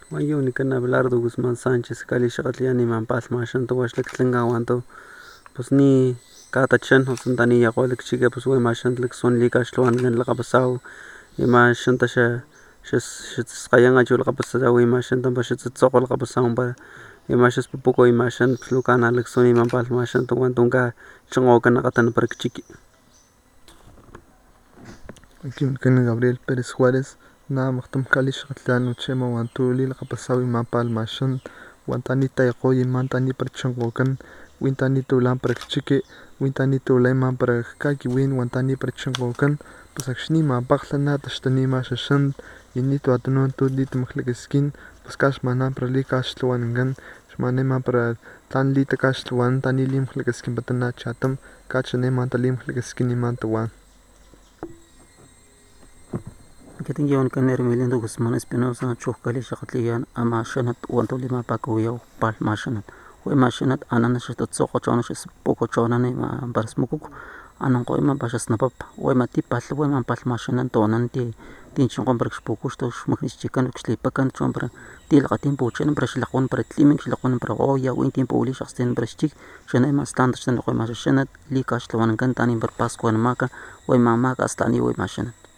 Mayuni kan Abelardo Guzmán Sánchez Cali Shakatliani Mampal Mashanto Washleklinga Wanto pues ni Katachan Hosantani Yakolik Chica pues we Mashantlik Son Likashluan and Lakabasau Yamashantasha Skayanga Julakabasa we Mashantam Bashit Sokol Kabasamba Yamashas Pupuko Mashan Plukan Alexoni Mampal Mashanto Wantunga Changokan Nakatan Parkchiki. Aquí kan Gabriel Pérez Juárez na maktam kali shakatlan uchema wantuli lakapasawi mapal mashan wantani tayqo yimantani parchangokan wintani tulan parakchiki wintani tulay man parakaki win wantani parchangokan pues akshni mapaqlana tashtani mashashan yini tuatunon tudit maklakaskin pues kash manan prali kash tluwangan shmane man para tan lita kash tluwan tani lim maklakaskin patana chatam kachane man talim maklakaskin iman tawan. Keting yon kan Hermelindo Guzmán Espinosa chukali shakatliyan ama shanat wanto lima pakuyaw pal mashanat we mashanat anana shatat soko chona shis poko chona ne ma baras mukuk anan ko ima bashas napap we mati pal we man pal mashanan tonan ti tinchon komprak spoko sto shmaknis chikan xlipakan chompra ti laqatin pochen brash laqon para tlimik laqon para oya win tiempo uli shaxten brashtik shana ma stand shana ko mashanat li kash lawan kan tani bar pasko maka we mama ka stani we mashanat